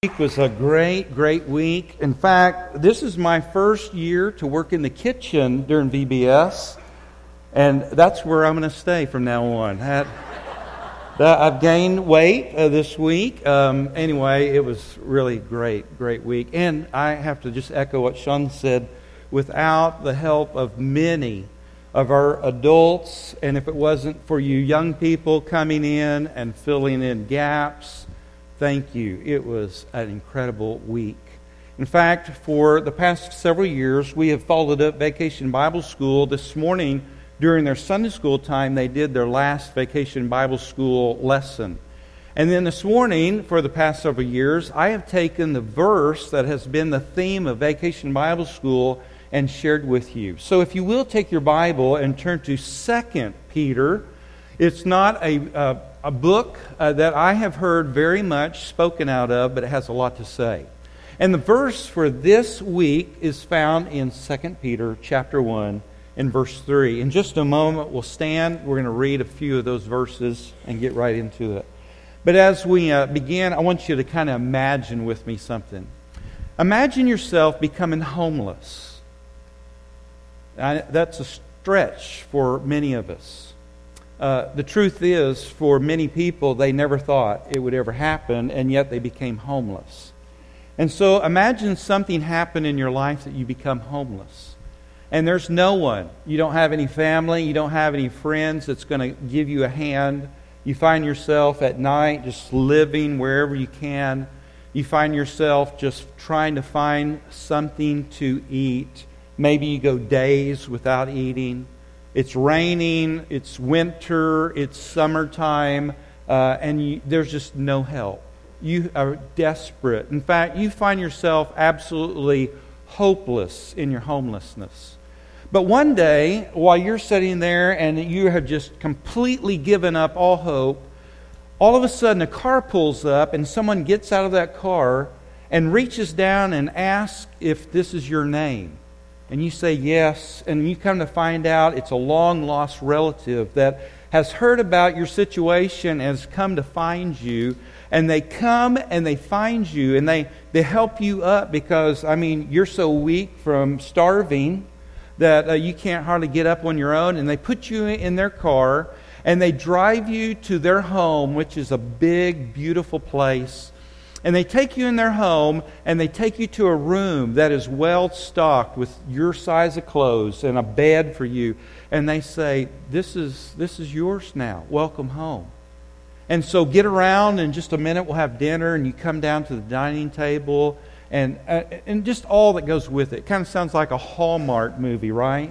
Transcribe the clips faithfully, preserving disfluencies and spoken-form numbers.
Week was a great, great week. In fact, this is my first year to work in the kitchen during V B S, and that's where I'm going to stay from now on. That, that, I've gained weight uh, this week. Um, anyway, it was really great, great week. And I have to just echo what Sean said. Without the help of many of our adults, and if it wasn't for you young people coming in and filling in gaps, thank you. It was an incredible week. In fact, for the past several years, we have followed up Vacation Bible School. This morning, during their Sunday school time, they did their last Vacation Bible School lesson. And then this morning, for the past several years, I have taken the verse that has been the theme of Vacation Bible School and shared with you. So if you will take your Bible and turn to Second Peter. It's not a... a A book uh, that I have heard very much spoken out of, but it has a lot to say. And the verse for this week is found in Second Peter chapter one and verse three. In just a moment, we'll stand. We're going to read a few of those verses and get right into it. But as we uh, begin, I want you to kind of imagine with me something. Imagine yourself becoming homeless. I, that's a stretch for many of us. Uh, the truth is, for many people, they never thought it would ever happen, and yet they became homeless. And so imagine something happened in your life that you become homeless. And there's no one. You don't have any family. You don't have any friends that's going to give you a hand. You find yourself at night just living wherever you can. You find yourself just trying to find something to eat. Maybe you go days without eating. It's raining, it's winter, it's summertime, uh, and you, there's just no help. You are desperate. In fact, you find yourself absolutely hopeless in your homelessness. But one day, while you're sitting there and you have just completely given up all hope, all of a sudden a car pulls up and someone gets out of that car and reaches down and asks if this is your name. And you say yes, and you come to find out it's a long-lost relative that has heard about your situation and has come to find you. And they come and they find you, and they, they help you up because, I mean, you're so weak from starving that uh, you can't hardly get up on your own. And they put you in their car, and they drive you to their home, which is a big, beautiful place. And they take you in their home, and they take you to a room that is well stocked with your size of clothes and a bed for you. And they say, this is this is yours now. Welcome home. And so get around. In just a minute, we'll have dinner, and you come down to the dining table, and uh, and just all that goes with it. It kind of sounds like a Hallmark movie, right?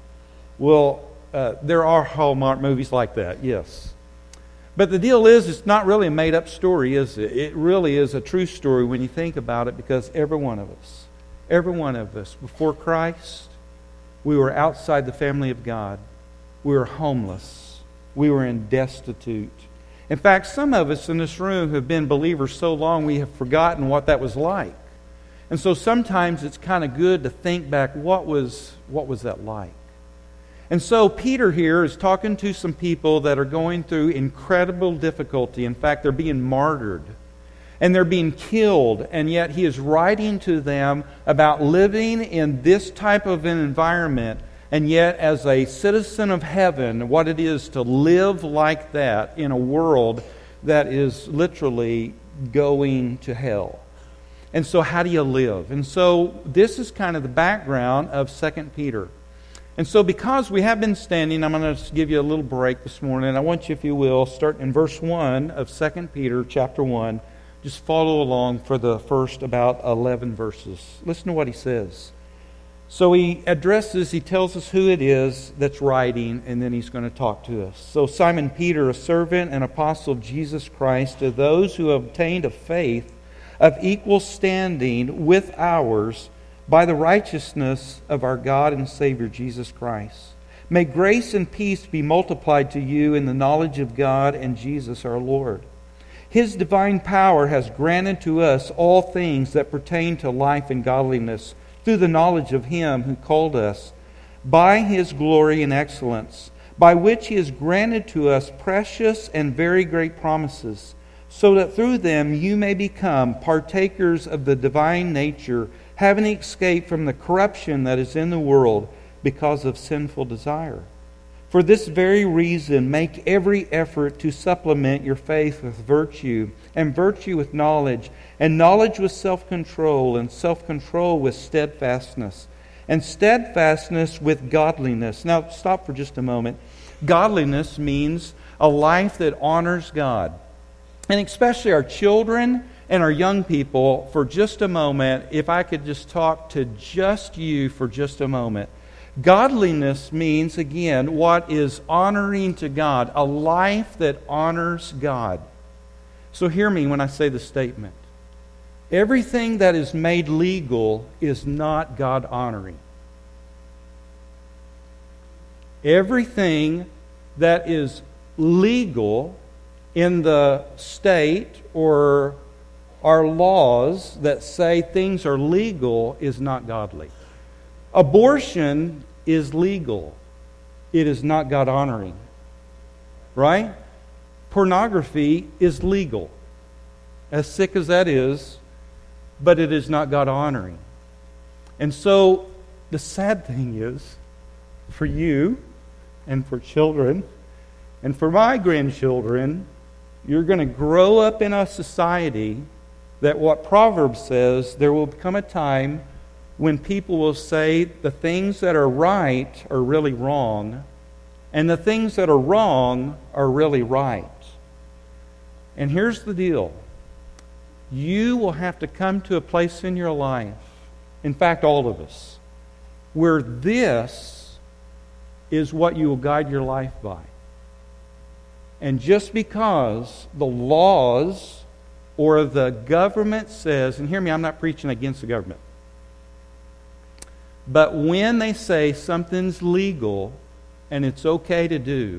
Well, uh, there are Hallmark movies like that, yes. But the deal is, it's not really a made-up story, is it? It really is a true story when you think about it, because every one of us, every one of us, before Christ, we were outside the family of God. We were homeless. We were in destitute. In fact, some of us in this room have been believers so long we have forgotten what that was like. And so sometimes it's kind of good to think back, what was what was that like? And so Peter here is talking to some people that are going through incredible difficulty. In fact, they're being martyred. And they're being killed. And yet he is writing to them about living in this type of an environment. And yet as a citizen of heaven, what it is to live like that in a world that is literally going to hell. And so how do you live? And so this is kind of the background of Second Peter. And so because we have been standing, I'm going to give you a little break this morning. I want you, if you will, start in verse one of Second Peter chapter one. Just follow along for the first about eleven verses. Listen to what he says. So he addresses, he tells us who it is that's writing, and then he's going to talk to us. So Simon Peter, a servant and apostle of Jesus Christ, to those who have obtained a faith of equal standing with ours, by the righteousness of our God and Savior Jesus Christ. May grace and peace be multiplied to you in the knowledge of God and Jesus our Lord. His divine power has granted to us all things that pertain to life and godliness through the knowledge of Him who called us by His glory and excellence, by which He has granted to us precious and very great promises, so that through them you may become partakers of the divine nature, having escaped from the corruption that is in the world because of sinful desire. For this very reason, make every effort to supplement your faith with virtue, and virtue with knowledge, and knowledge with self-control, and self-control with steadfastness, and steadfastness with godliness. Now, stop for just a moment. Godliness means a life that honors God. And especially our children and our young people, for just a moment, if I could just talk to just you for just a moment. Godliness means, again, what is honoring to God, a life that honors God. So hear me when I say the statement. Everything that is made legal is not God-honoring. Everything that is legal in the state or our laws that say things are legal is not godly. Abortion is legal. It is not God-honoring. Right? Pornography is legal. As sick as that is, but it is not God-honoring. And so, the sad thing is, for you and for children and for my grandchildren, you're going to grow up in a society that what Proverbs says, there will come a time when people will say the things that are right are really wrong, and the things that are wrong are really right. And here's the deal. You will have to come to a place in your life, in fact, all of us, where this is what you will guide your life by. And just because the laws or the government says, and hear me, I'm not preaching against the government, but when they say something's legal and it's okay to do,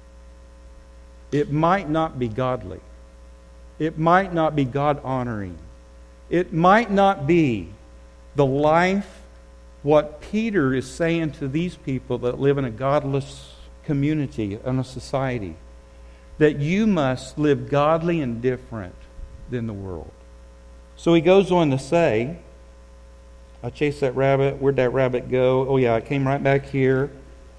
it might not be godly. It might not be God-honoring. It might not be the life, what Peter is saying to these people that live in a godless community, in a society, that you must live godly and different than the world. So he goes on to say, I chased that rabbit. Where'd that rabbit go? Oh yeah, it came right back here.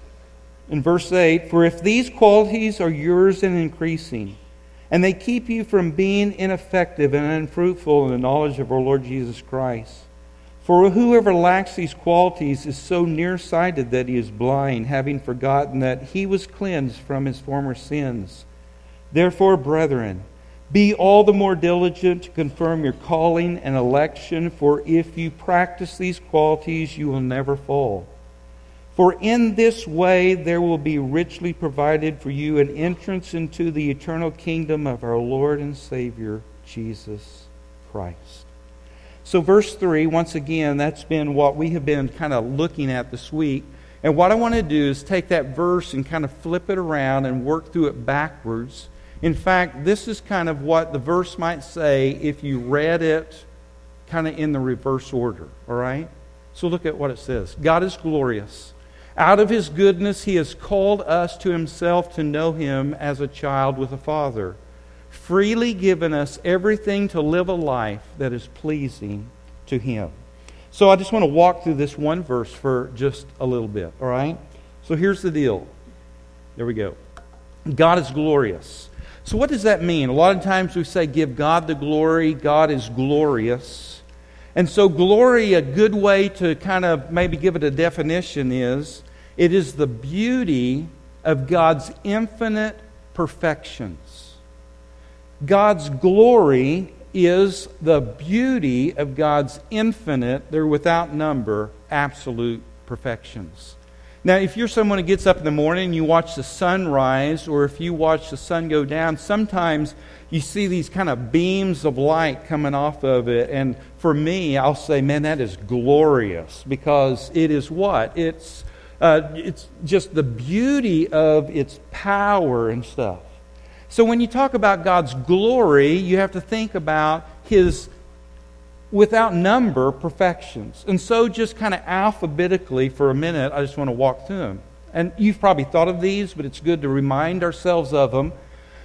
In verse eight, for if these qualities are yours and increasing, and they keep you from being ineffective and unfruitful in the knowledge of our Lord Jesus Christ. For whoever lacks these qualities is so nearsighted that he is blind, having forgotten that he was cleansed from his former sins. Therefore, brethren, be all the more diligent to confirm your calling and election, for if you practice these qualities, you will never fall. For in this way there will be richly provided for you an entrance into the eternal kingdom of our Lord and Savior, Jesus Christ. So verse three, once again, that's been what we have been kind of looking at this week. And what I want to do is take that verse and kind of flip it around and work through it backwards. In fact, this is kind of what the verse might say if you read it kind of in the reverse order. All right? So look at what it says. God is glorious. Out of His goodness, He has called us to Himself to know Him as a child with a father, freely given us everything to live a life that is pleasing to Him. So I just want to walk through this one verse for just a little bit. All right? So here's the deal. There we go. God is glorious. So what does that mean? A lot of times we say, give God the glory. God is glorious. And so glory, a good way to kind of maybe give it a definition is, it is the beauty of God's infinite perfections. God's glory is the beauty of God's infinite, they're without number, absolute perfections. Now, if you're someone who gets up in the morning and you watch the sun rise, or if you watch the sun go down, sometimes you see these kind of beams of light coming off of it. And for me, I'll say, man, that is glorious, because it is what? It's uh, it's just the beauty of its power and stuff. So when you talk about God's glory, you have to think about His without number perfections. And so just kind of alphabetically for a minute, I just want to walk through them. And you've probably thought of these, but it's good to remind ourselves of them.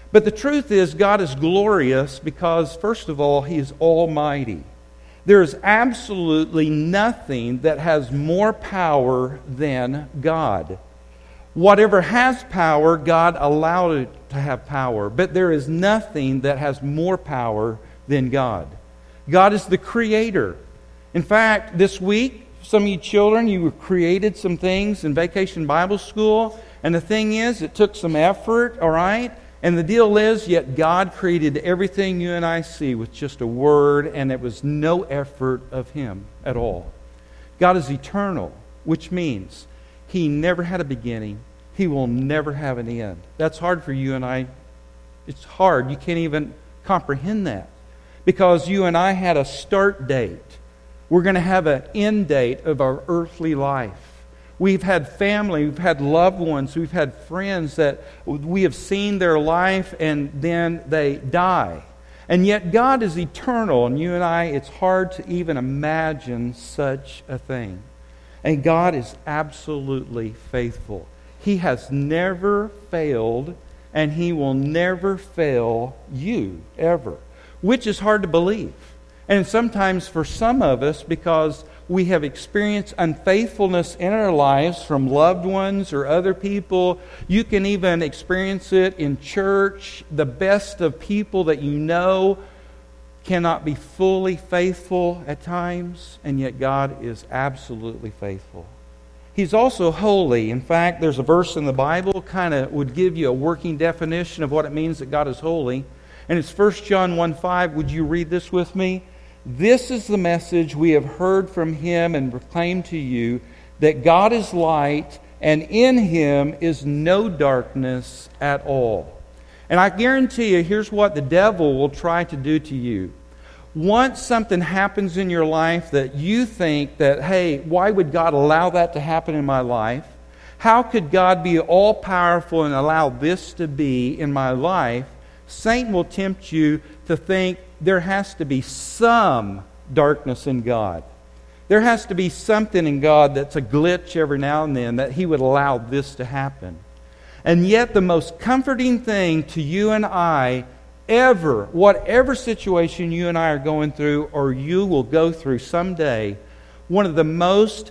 But the truth is, God is glorious because, first of all, He is almighty. There is absolutely nothing that has more power than God. Whatever has power, God allowed it to have power. But there is nothing that has more power than God. God is the Creator. In fact, this week, some of you children, you created some things in Vacation Bible School. And the thing is, it took some effort, all right? And the deal is, yet God created everything you and I see with just a word, and it was no effort of Him at all. God is eternal, which means He never had a beginning. He will never have an end. That's hard for you and I. It's hard. You can't even comprehend that. Because you and I had a start date. We're going to have an end date of our earthly life. We've had family, we've had loved ones, we've had friends that we have seen their life and then they die. And yet God is eternal, and you and I, it's hard to even imagine such a thing. And God is absolutely faithful. He has never failed, and He will never fail you, ever. Which is hard to believe. And sometimes for some of us, because we have experienced unfaithfulness in our lives from loved ones or other people. You can even experience it in church. The best of people that you know cannot be fully faithful at times, and yet God is absolutely faithful. He's also holy. In fact, there's a verse in the Bible kind of would give you a working definition of what it means that God is holy. And it's First John one five. Would you read this with me? This is the message we have heard from Him and proclaimed to you, that God is light, and in Him is no darkness at all. And I guarantee you, here's what the devil will try to do to you. Once something happens in your life that you think that, hey, why would God allow that to happen in my life? How could God be all-powerful and allow this to be in my life? Satan will tempt you to think there has to be some darkness in God. There has to be something in God that's a glitch every now and then that He would allow this to happen. And yet the most comforting thing to you and I ever, whatever situation you and I are going through or you will go through someday, one of the most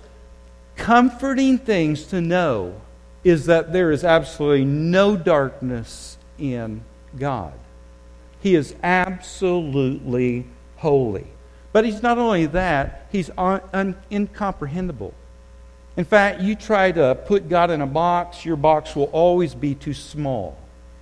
comforting things to know is that there is absolutely no darkness in God. He is absolutely holy. But He's not only that, He's un- un- incomprehensible. In fact, you try to put God in a box, your box will always be too small.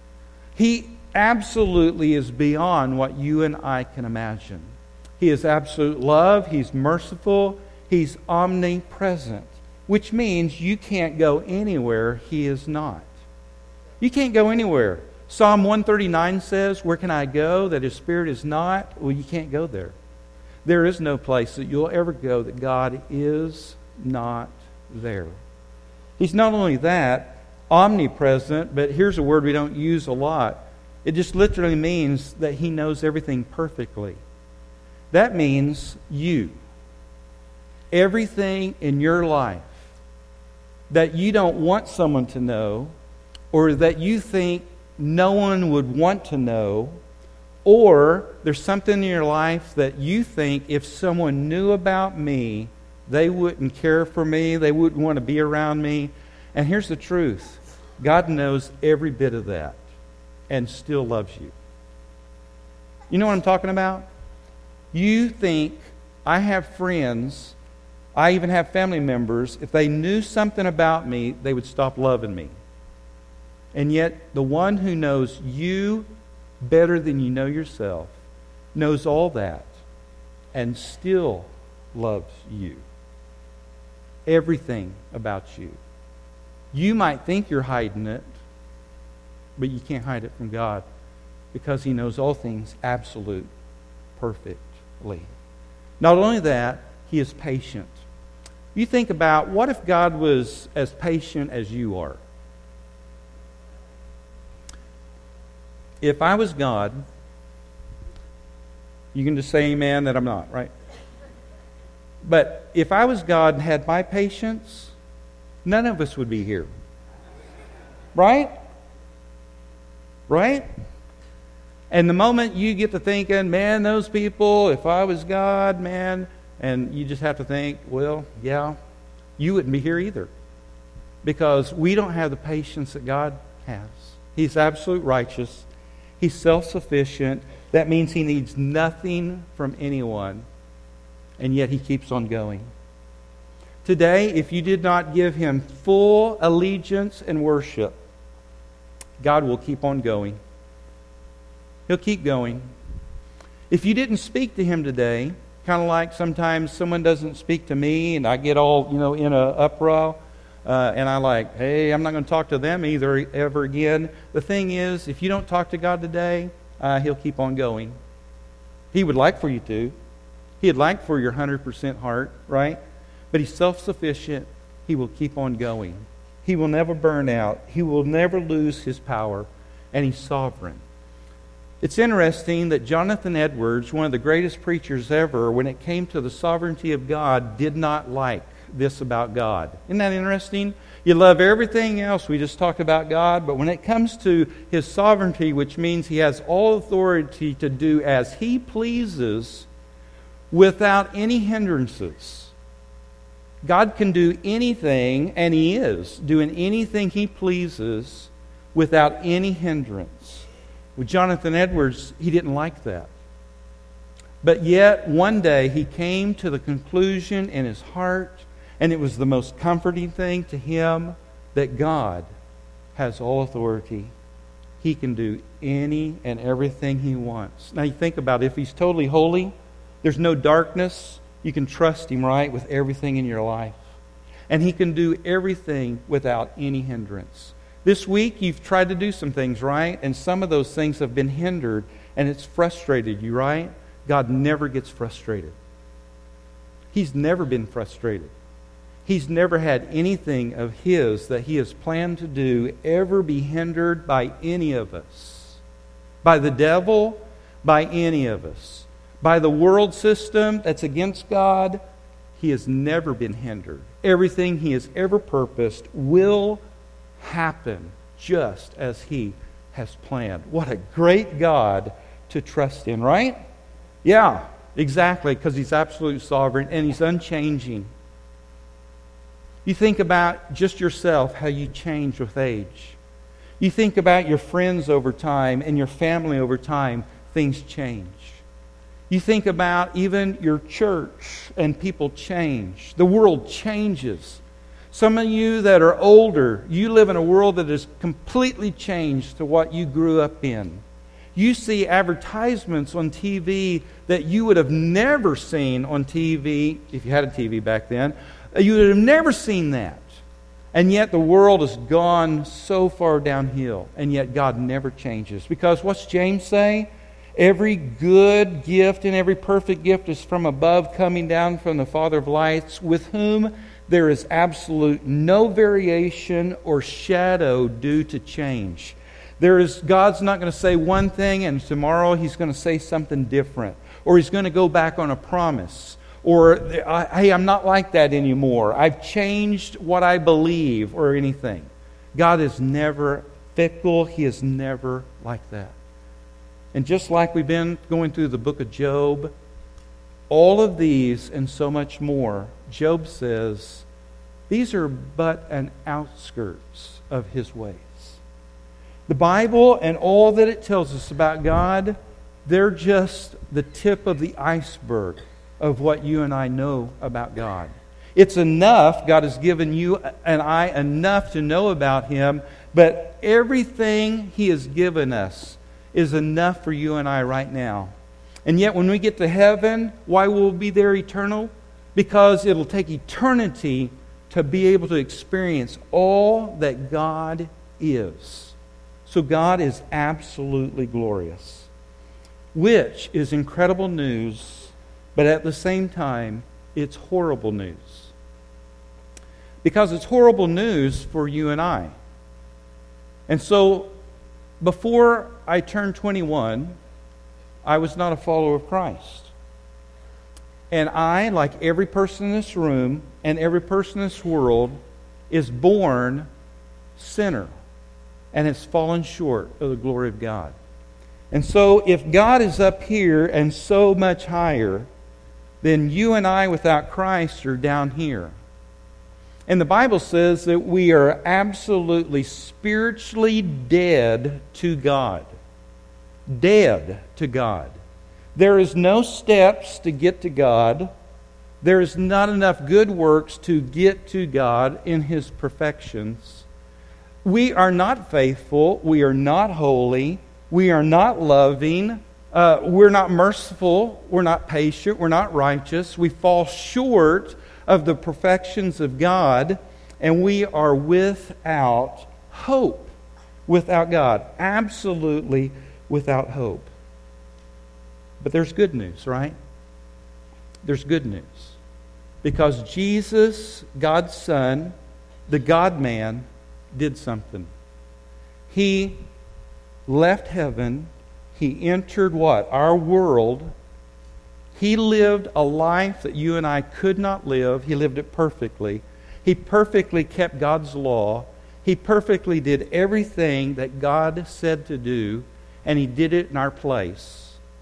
He absolutely is beyond what you and I can imagine. He is absolute love. He's merciful. He's omnipresent, which means you can't go anywhere He is not. You can't go anywhere. Psalm one thirty-nine says, where can I go that His Spirit is not? Well, you can't go there. There is no place that you'll ever go that God is not there. He's not only that, omnipresent, but here's a word we don't use a lot. It just literally means that He knows everything perfectly. That means you. Everything in your life that you don't want someone to know, or that you think no one would want to know, or there's something in your life that you think if someone knew about me, they wouldn't care for me, they wouldn't want to be around me. And here's the truth. God knows every bit of that and still loves you. You know what I'm talking about? You think, I have friends, I even have family members, if they knew something about me, they would stop loving me. And yet, the one who knows you better than you know yourself knows all that and still loves you. Everything about you. You might think you're hiding it, but you can't hide it from God because He knows all things absolute, perfectly. Not only that, He is patient. You think about, what if God was as patient as you are? If I was God, you can just say amen that I'm not, right? But if I was God and had my patience, none of us would be here. Right? Right? And the moment you get to thinking, man, those people, if I was God, man, and you just have to think, well, yeah, you wouldn't be here either. Because we don't have the patience that God has. He's absolute righteous. He's self-sufficient. That means He needs nothing from anyone. And yet He keeps on going. Today, if you did not give Him full allegiance and worship, God will keep on going. He'll keep going. If you didn't speak to Him today, kind of like sometimes someone doesn't speak to me and I get all, you know, in a uproar, uh, and I like, hey, I'm not going to talk to them either ever again. The thing is, if you don't talk to God today, uh, He'll keep on going. He would like for you to. He'd like for your one hundred percent heart, right? But He's self-sufficient. He will keep on going. He will never burn out. He will never lose His power. And He's sovereign. It's interesting that Jonathan Edwards, one of the greatest preachers ever, when it came to the sovereignty of God, did not like this about God. Isn't that interesting? You love everything else. We just talked about God. But when it comes to His sovereignty, which means He has all authority to do as He pleases without any hindrances. God can do anything, and He is doing anything He pleases without any hindrance. With Jonathan Edwards, he didn't like that. But yet, one day, he came to the conclusion in his heart, and it was the most comforting thing to him, that God has all authority. He can do any and everything He wants. Now, you think about it. If He's totally holy, there's no darkness. You can trust Him, right, with everything in your life. And He can do everything without any hindrance. This week, you've tried to do some things, right? And some of those things have been hindered, and it's frustrated you, right? God never gets frustrated. He's never been frustrated. He's never had anything of His that He has planned to do ever be hindered by any of us. By the devil, by any of us. By the world system that's against God, He has never been hindered. Everything He has ever purposed will happen just as He has planned. What a great God to trust in, right? Yeah, exactly, because He's absolute sovereign and He's unchanging. You think about just yourself, how you change with age. You think about your friends over time and your family over time, things change. You think about even your church and people change. The world changes. Some of you that are older, you live in a world that is completely changed to what you grew up in. You see advertisements on T V that you would have never seen on T V, if you had a T V back then. You would have never seen that. And yet the world has gone so far downhill. And yet God never changes. Because what's James say? Every good gift and every perfect gift is from above, coming down from the Father of lights, with whom there is absolute no variation or shadow due to change. There is God's not going to say one thing and tomorrow He's going to say something different. Or He's going to go back on a promise. Or, hey, I'm not like that anymore. I've changed what I believe or anything. God is never fickle. He is never like that. And just like we've been going through the book of Job, all of these and so much more, Job says, these are but an outskirts of His ways. The Bible and all that it tells us about God, they're just the tip of the iceberg of what you and I know about God. It's enough. God has given you and I enough to know about Him, but everything He has given us is enough for you and I right now. And yet when we get to heaven, why will we be there eternal? Because it'll take eternity to be able to experience all that God is. So God is absolutely glorious, which is incredible news. But at the same time, it's horrible news. Because it's horrible news for you and I. And so, before I turned twenty-one, I was not a follower of Christ. And I, like every person in this room and every person in this world, is born sinner and has fallen short of the glory of God. And so if God is up here and so much higher, then you and I without Christ are down here. And the Bible says that we are absolutely spiritually dead to God. Dead to God. There is no steps to get to God. There is not enough good works to get to God in His perfections. We are not faithful. We are not holy. We are not loving. Uh, we're not merciful. We're not patient. We're not righteous. We fall short of the perfections of God, and we are without hope. Without God. Absolutely without hope. But there's good news, right? There's good news. Because Jesus, God's Son, the God-man, did something. He left heaven. He entered what? Our world. He lived a life that you and I could not live. He lived it perfectly. He perfectly kept God's law. He perfectly did everything that God said to do, and He did it in our place.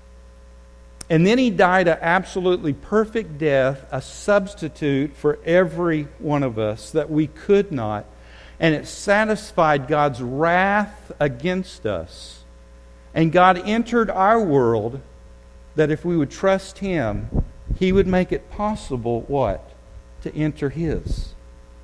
And then He died an absolutely perfect death, a substitute for every one of us that we could not. And it satisfied God's wrath against us. And God entered our world that if we would trust Him, He would make it possible, what? To enter His.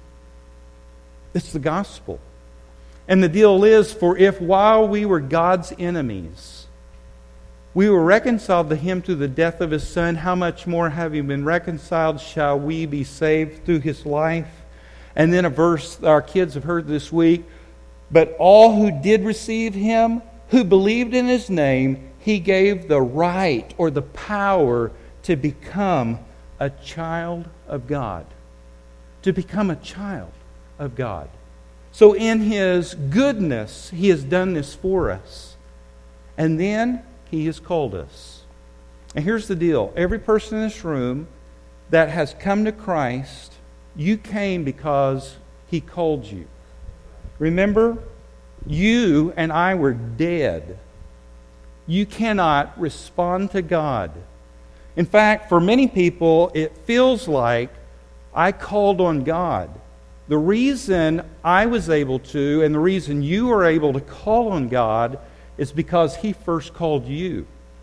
It's the gospel. And the deal is, for if while we were God's enemies, we were reconciled to Him through the death of His Son, how much more, having been reconciled, shall we be saved through His life? And then a verse our kids have heard this week, but all who did receive Him, who believed in His name, He gave the right or the power to become a child of God. To become a child of God. So in His goodness, He has done this for us. And then He has called us. And here's the deal. Every person in this room that has come to Christ, you came because He called you. Remember, you and I were dead. You cannot respond to God. In fact, for many people, it feels like I called on God. The reason I was able to, and the reason you were able to call on God, is because He first called you.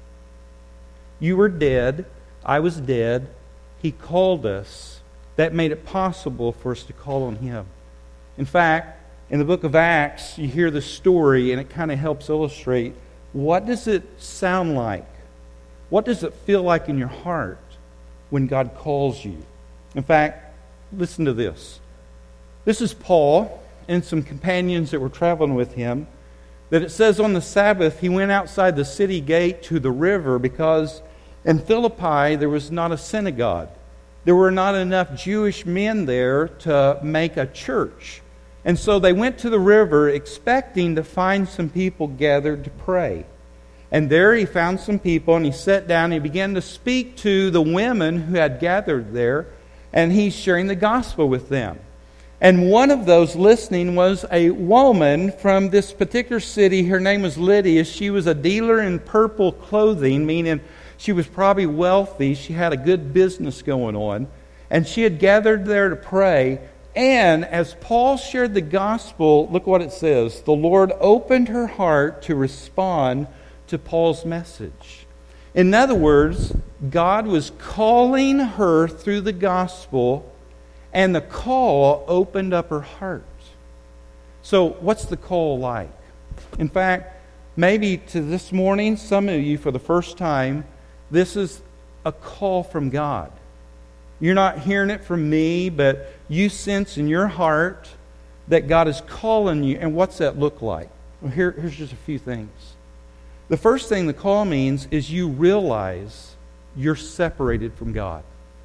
You were dead. I was dead. He called us. That made it possible for us to call on Him. In fact, in the book of Acts, you hear the story, and it kind of helps illustrate, what does it sound like? What does it feel like in your heart when God calls you? In fact, listen to this. This is Paul and some companions that were traveling with him. That it says on the Sabbath, he went outside the city gate to the river because in Philippi there was not a synagogue. There were not enough Jewish men there to make a church. And so they went to the river expecting to find some people gathered to pray. And there he found some people, and he sat down and he began to speak to the women who had gathered there, and he's sharing the gospel with them. And one of those listening was a woman from this particular city. Her name was Lydia. She was a dealer in purple clothing, meaning she was probably wealthy. She had a good business going on. And she had gathered there to pray. And as Paul shared the gospel, look what it says. The Lord opened her heart to respond to Paul's message. In other words, God was calling her through the gospel, and the call opened up her heart. So what's the call like? In fact, maybe to this morning, some of you for the first time, this is a call from God. You're not hearing it from me, but you sense in your heart that God is calling you. And what's that look like? Well, here, here's just a few things. The first thing the call means is you realize you're separated from God.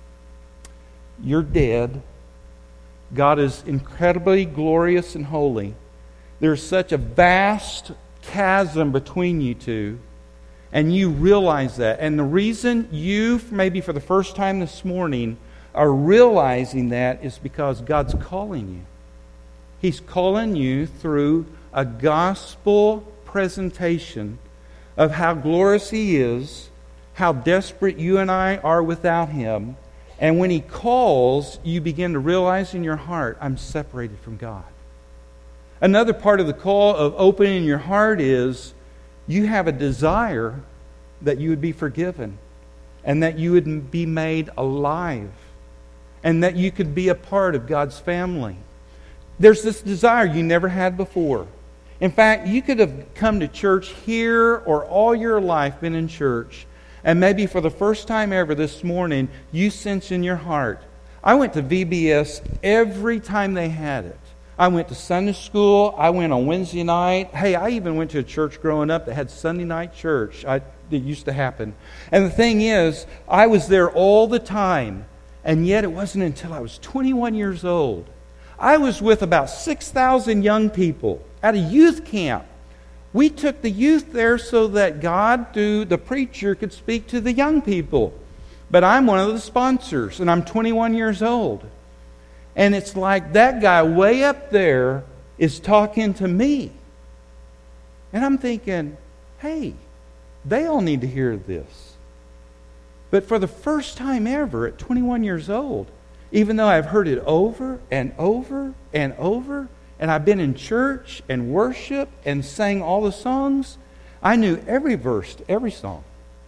You're dead. God is incredibly glorious and holy. There's such a vast chasm between you two, and you realize that. And the reason you, maybe for the first time this morning, are realizing that is because God's calling you. He's calling you through a gospel presentation of how glorious He is, how desperate you and I are without Him. And when He calls, you begin to realize in your heart, I'm separated from God. Another part of the call of opening your heart is you have a desire that you would be forgiven and that you would be made alive and that you could be a part of God's family. There's this desire you never had before. In fact, you could have come to church here or all your life been in church, and maybe for the first time ever this morning, you sense in your heart, I went to V B S every time they had it. I went to Sunday school. I went on Wednesday night. Hey, I even went to a church growing up that had Sunday night church. I, it used to happen. And the thing is, I was there all the time. And yet it wasn't until I was twenty-one years old. I was with about six thousand young people at a youth camp. We took the youth there so that God, through the preacher, could speak to the young people. But I'm one of the sponsors, and I'm twenty-one years old. And it's like that guy way up there is talking to me. And I'm thinking, hey, they all need to hear this. But for the first time ever at twenty-one years old, even though I've heard it over and over and over, and I've been in church and worship and sang all the songs, I knew every verse to every song.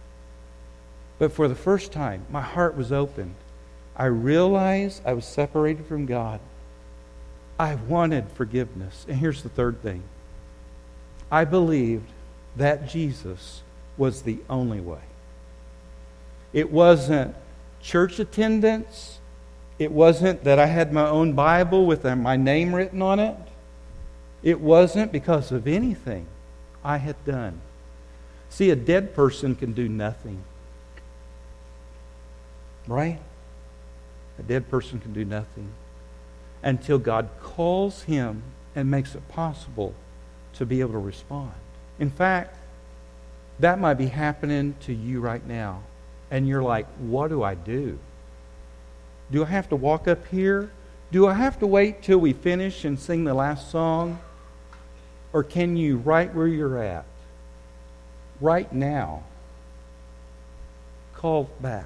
But for the first time, my heart was opened. I realized I was separated from God. I wanted forgiveness. And here's the third thing. I believed that Jesus was the only way. It wasn't church attendance. It wasn't that I had my own Bible with my name written on it. It wasn't because of anything I had done. See, a dead person can do nothing. Right? A dead person can do nothing until God calls him and makes it possible to be able to respond. In fact, that might be happening to you right now. And you're like, what do I do? Do I have to walk up here? Do I have to wait till we finish and sing the last song? Or can you, right where you're at, right now, call back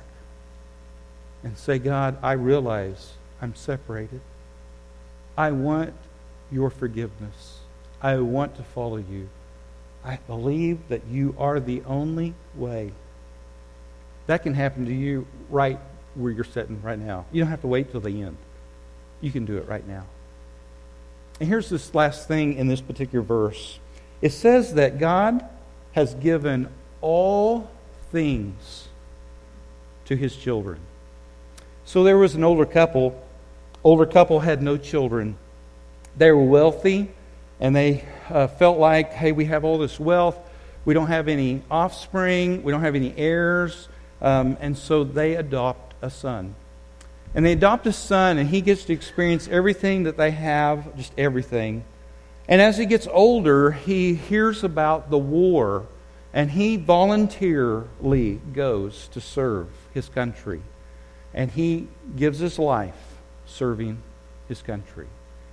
and say, God, I realize I'm separated. I want your forgiveness. I want to follow you. I believe that you are the only way. That can happen to you right where you're sitting right now. You don't have to wait till the end. You can do it right now. And here's this last thing in this particular verse. It says that God has given all things to His children. So there was an older couple. Older couple had no children. They were wealthy, and they uh, felt like, hey, we have all this wealth. We don't have any offspring. We don't have any heirs. Um, and so they adopt a son. And they adopt a son, and he gets to experience everything that they have, just everything. And as he gets older, he hears about the war, and he voluntarily goes to serve his country. And he gives his life serving his country.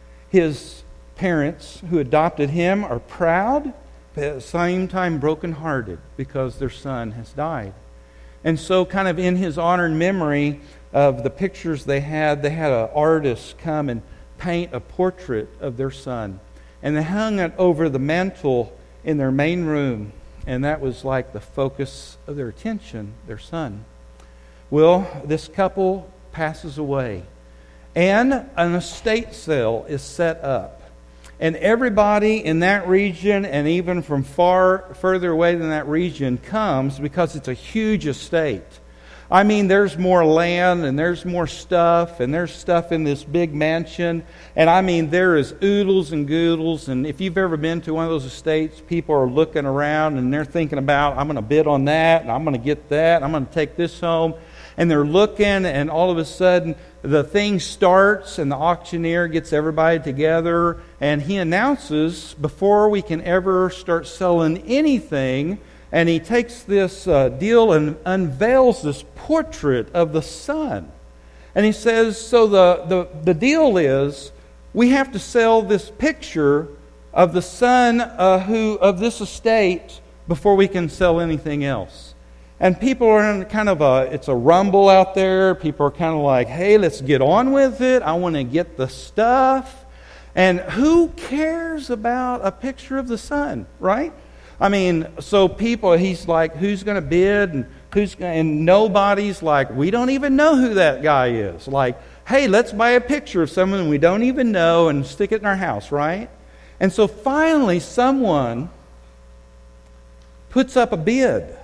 His parents who adopted him are proud, but at the same time brokenhearted because their son has died. And so kind of in his honor and memory of the pictures they had, they had an artist come and paint a portrait of their son. And they hung it over the mantle in their main room. And that was like the focus of their attention, their son. Well, this couple passes away. And an estate sale is set up. And everybody in that region, and even from far further away than that region, comes because it's a huge estate. I mean, there's more land, and there's more stuff, and there's stuff in this big mansion. And I mean, there is oodles and goodles. And if you've ever been to one of those estates, people are looking around, and they're thinking about, I'm going to bid on that, and I'm going to get that, and I'm going to take this home. And they're looking, and all of a sudden, the thing starts, and the auctioneer gets everybody together, and he announces, before we can ever start selling anything, and he takes this uh, deal and unveils this portrait of the son. And he says, so the, the, the deal is, we have to sell this picture of the son uh, who of this estate before we can sell anything else. And people are in kind of a, it's a rumble out there. People are kind of like, hey, let's get on with it. I want to get the stuff. And who cares about a picture of the sun, right? I mean, so people, he's like, who's going to bid? And who's gonna, and nobody's like, we don't even know who that guy is. Like, hey, let's buy a picture of someone we don't even know and stick it in our house, right? And so finally someone puts up a bid.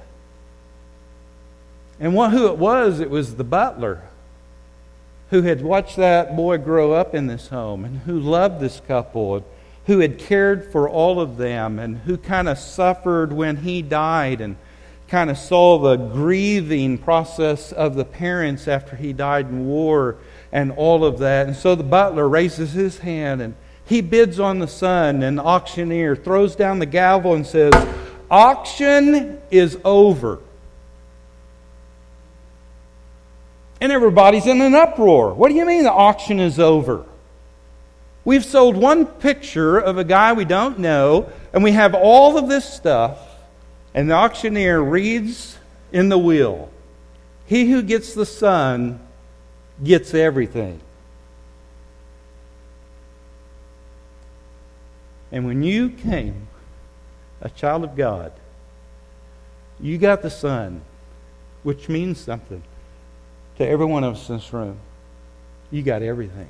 And what, who it was, it was the butler who had watched that boy grow up in this home and who loved this couple and who had cared for all of them and who kind of suffered when he died and kind of saw the grieving process of the parents after he died in war and all of that. And so the butler raises his hand and he bids on the sun, and the auctioneer throws down the gavel and says, auction is over. And everybody's in an uproar. What do you mean the auction is over? We've sold one picture of a guy we don't know, and we have all of this stuff, and the auctioneer reads in the will, he who gets the sun gets everything. And when you came, a child of God, you got the sun, which means something to every one of us in this room. You got everything.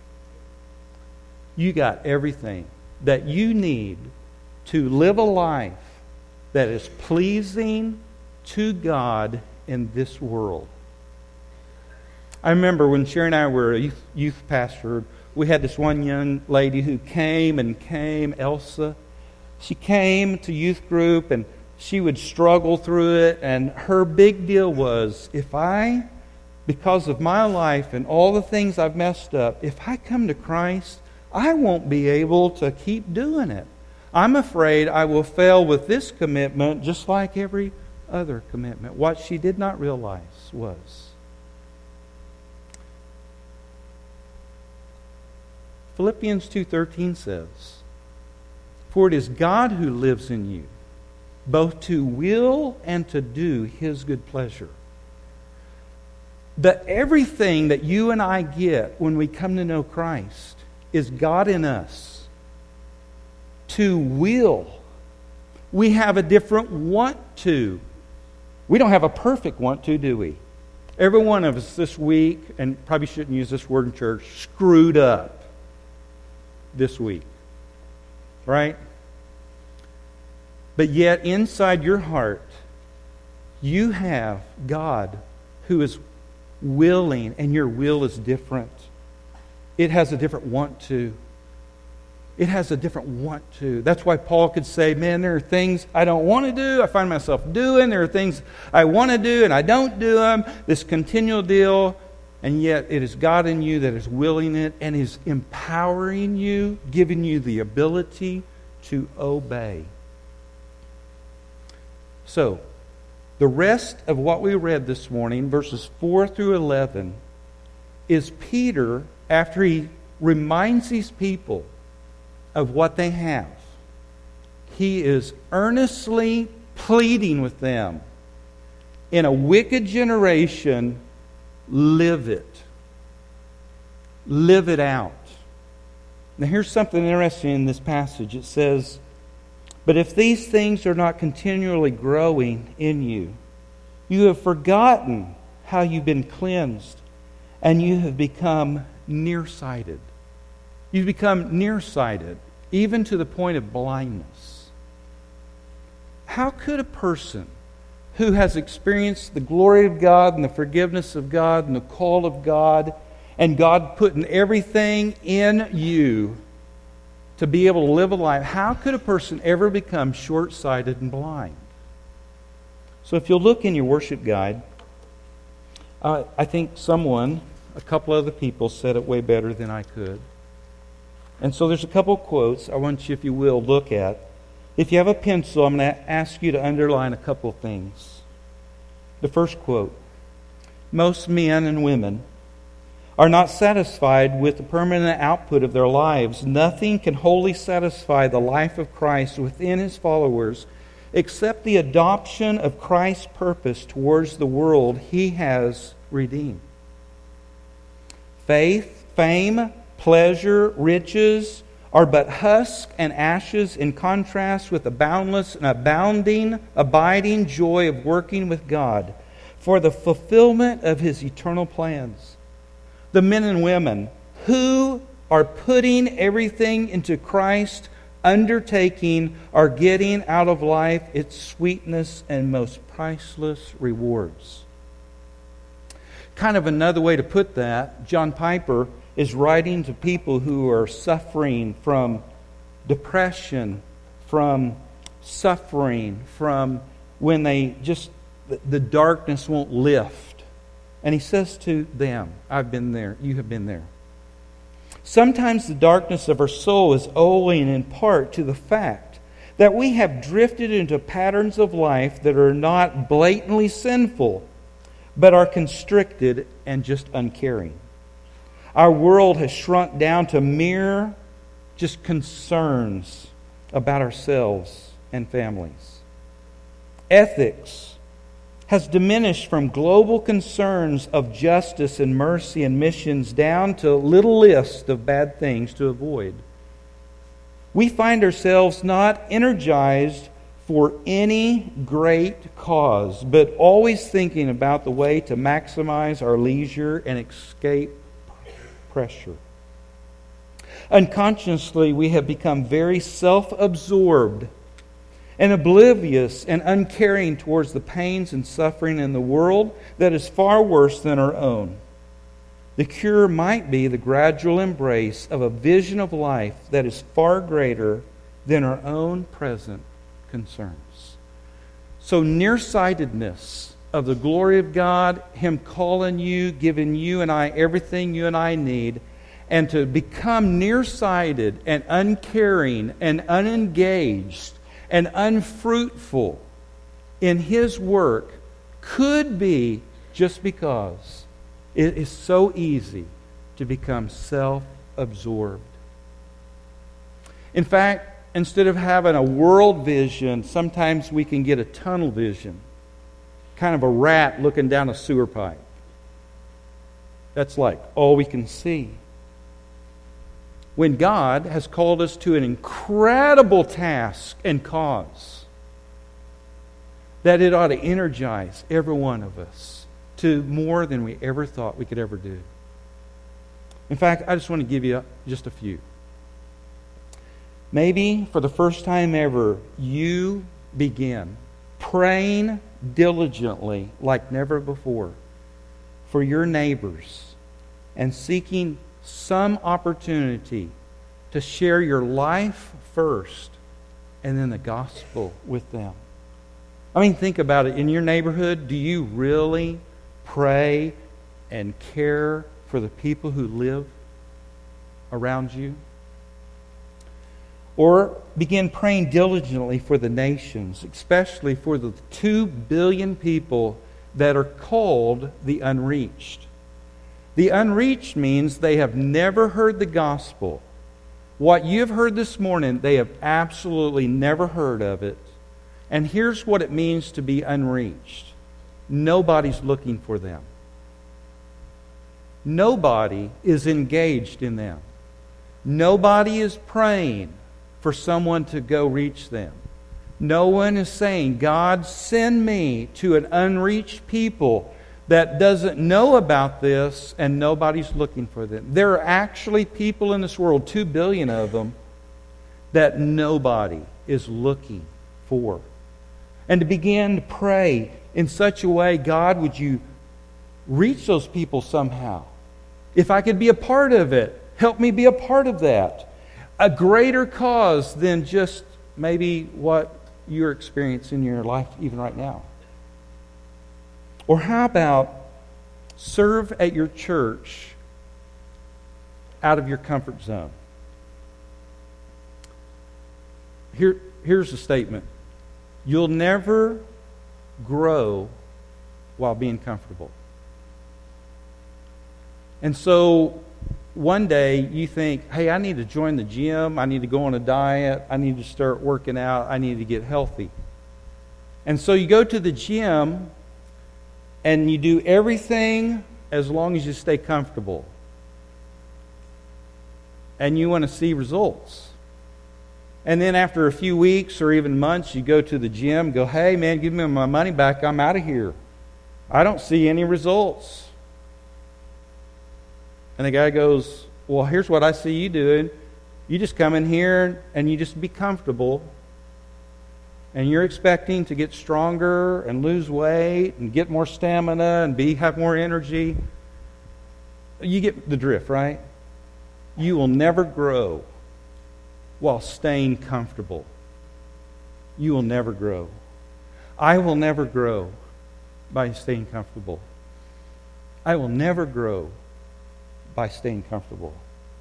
You got everything that you need to live a life that is pleasing to God in this world. I remember when Sherry and I were a youth, youth pastor, we had this one young lady who came and came, Elsa. She came to youth group and she would struggle through it, and her big deal was, if I, because of my life and all the things I've messed up, if I come to Christ, I won't be able to keep doing it. I'm afraid I will fail with this commitment just like every other commitment. What she did not realize was Philippians two thirteen says, for it is God who lives in you, both to will and to do His good pleasure. That everything that you and I get when we come to know Christ is God in us. To will. We have a different want to. We don't have a perfect want to, do we? Every one of us this week, and probably shouldn't use this word in church, screwed up this week. Right? But yet inside your heart, you have God who is willing, and your will is different. It has a different want to. It has a different want to. That's why Paul could say, man, there are things I don't want to do, I find myself doing. There are things I want to do and I don't do them. This continual deal. And yet it is God in you that is willing it and is empowering you, giving you the ability to obey. So, the rest of what we read this morning, verses four through eleven, is Peter, after he reminds these people of what they have, he is earnestly pleading with them. In a wicked generation, live it. Live it out. Now here's something interesting in this passage. It says, but if these things are not continually growing in you, you have forgotten how you've been cleansed, and you have become nearsighted. You've become nearsighted, even to the point of blindness. How could a person who has experienced the glory of God and the forgiveness of God and the call of God, and God putting everything in you to be able to live a life, how could a person ever become short-sighted and blind? So if you'll look in your worship guide, uh, I think someone, a couple other people, said it way better than I could. And so there's a couple of quotes I want you, if you will, look at. If you have a pencil, I'm going to ask you to underline a couple of things. The first quote, most men and women are not satisfied with the permanent output of their lives. Nothing can wholly satisfy the life of Christ within His followers except the adoption of Christ's purpose towards the world He has redeemed. Faith, fame, pleasure, riches are but husk and ashes in contrast with the boundless and abounding, abiding joy of working with God for the fulfillment of His eternal plans. The men and women who are putting everything into Christ, undertaking, are getting out of life its sweetness and most priceless rewards. Kind of another way to put that, John Piper is writing to people who are suffering from depression, from suffering, from when they just, the darkness won't lift. And he says to them, I've been there, you have been there. Sometimes the darkness of our soul is owing in part to the fact that we have drifted into patterns of life that are not blatantly sinful, but are constricted and just uncaring. Our world has shrunk down to mere just concerns about ourselves and families. Ethics has diminished from global concerns of justice and mercy and missions down to a little list of bad things to avoid. We find ourselves not energized for any great cause, but always thinking about the way to maximize our leisure and escape pressure. Unconsciously, we have become very self-absorbed and oblivious and uncaring towards the pains and suffering in the world that is far worse than our own. The cure might be the gradual embrace of a vision of life that is far greater than our own present concerns. So nearsightedness of the glory of God, Him calling you, giving you and I everything you and I need, and to become nearsighted and uncaring and unengaged and unfruitful in His work could be just because it is so easy to become self-absorbed. In fact, instead of having a world vision, sometimes we can get a tunnel vision. Kind of a rat looking down a sewer pipe. That's like all we can see. When God has called us to an incredible task and cause, that it ought to energize every one of us to more than we ever thought we could ever do. In fact, I just want to give you just a few. Maybe for the first time ever, you begin praying diligently like never before for your neighbors and seeking some opportunity to share your life first and then the gospel with them. I mean, think about it. In your neighborhood, do you really pray and care for the people who live around you? Or begin praying diligently for the nations, especially for the two billion people that are called the unreached. The unreached means they have never heard the gospel. What you've heard this morning, they have absolutely never heard of it. And here's what it means to be unreached. Nobody's looking for them. Nobody is engaged in them. Nobody is praying for someone to go reach them. No one is saying, God, send me to an unreached people that doesn't know about this, and nobody's looking for them. There are actually people in this world, two billion of them, that nobody is looking for. And to begin to pray in such a way, God, would you reach those people somehow? If I could be a part of it, help me be a part of that. A greater cause than just maybe what you're experiencing in your life even right now. Or how about serve at your church out of your comfort zone? Here, here's a statement. You'll never grow while being comfortable. And so one day you think, hey, I need to join the gym. I need to go on a diet. I need to start working out. I need to get healthy. And so you go to the gym and you do everything as long as you stay comfortable. And you want to see results. And then after a few weeks or even months, you go to the gym, go, hey man, give me my money back, I'm out of here. I don't see any results. And the guy goes, well, here's what I see you doing. You just come in here and you just be comfortable. And you're expecting to get stronger and lose weight and get more stamina and be have more energy. You get the drift, right? You will never grow while staying comfortable. You will never grow. I will never grow by staying comfortable. I will never grow by staying comfortable.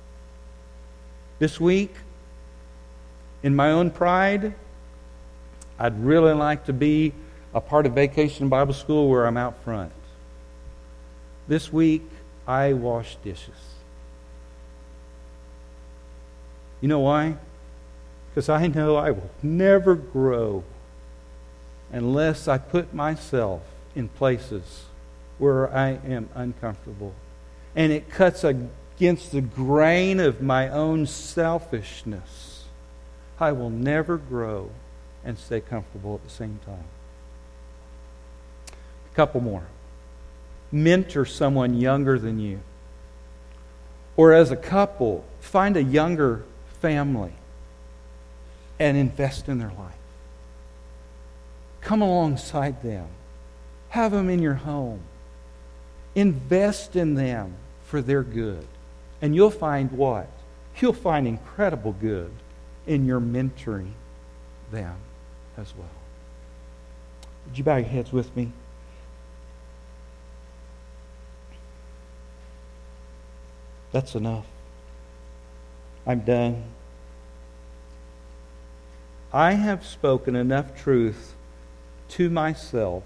This week, in my own pride, I'd really like to be a part of Vacation Bible School where I'm out front. This week, I wash dishes. You know why? Because I know I will never grow unless I put myself in places where I am uncomfortable. And it cuts against the grain of my own selfishness. I will never grow and stay comfortable at the same time. A couple more. Mentor someone younger than you. Or as a couple, find a younger family and invest in their life. Come alongside them. Have them in your home. Invest in them for their good. And you'll find what? You'll find incredible good in your mentoring them as well. Would you bow your heads with me? That's enough. I'm done. I have spoken enough truth to myself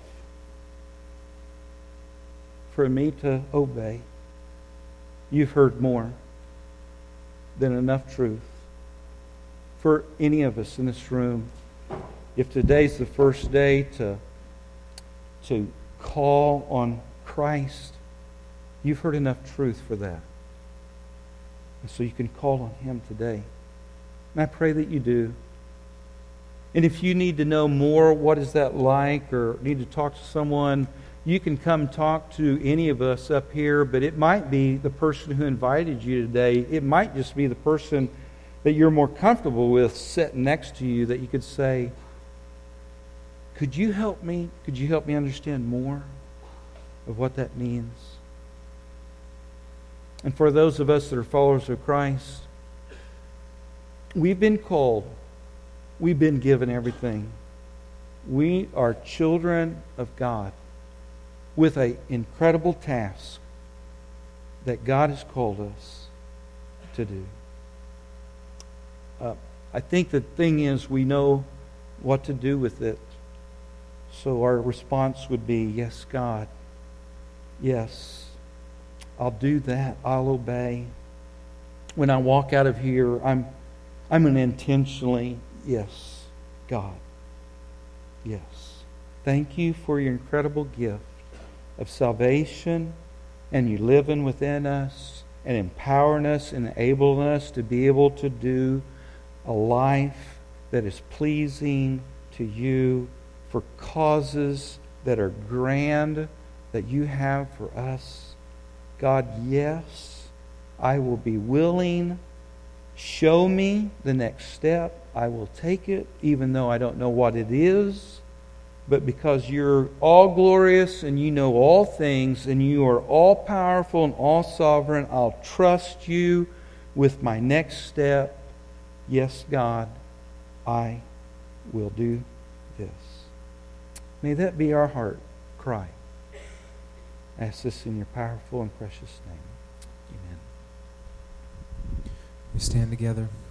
for me to obey. You've heard more than enough truth for any of us in this room. If today's the first day to, to call on Christ, you've heard enough truth for that. And so you can call on Him today. And I pray that you do. And if you need to know more, what is that like, or need to talk to someone, you can come talk to any of us up here, but it might be the person who invited you today. It might just be the person that you're more comfortable with sitting next to you that you could say, could you help me? Could you help me understand more of what that means? And for those of us that are followers of Christ, we've been called. We've been given everything. We are children of God with an incredible task that God has called us to do. Uh, I think the thing is we know what to do with it. So our response would be, yes, God. Yes, I'll do that. I'll obey. When I walk out of here, I'm I'm going to intentionally, yes, God. Yes. Thank you for your incredible gift of salvation and you living within us and empowering us and enabling us to be able to do a life that is pleasing to you for causes that are grand that you have for us. God, yes, I will be willing. Show me the next step. I will take it, even though I don't know what it is. But because you're all glorious and you know all things and you are all powerful and all sovereign, I'll trust you with my next step. Yes, God, I will do this. May that be our heart cry. I ask this in your powerful and precious name. Amen. We stand together.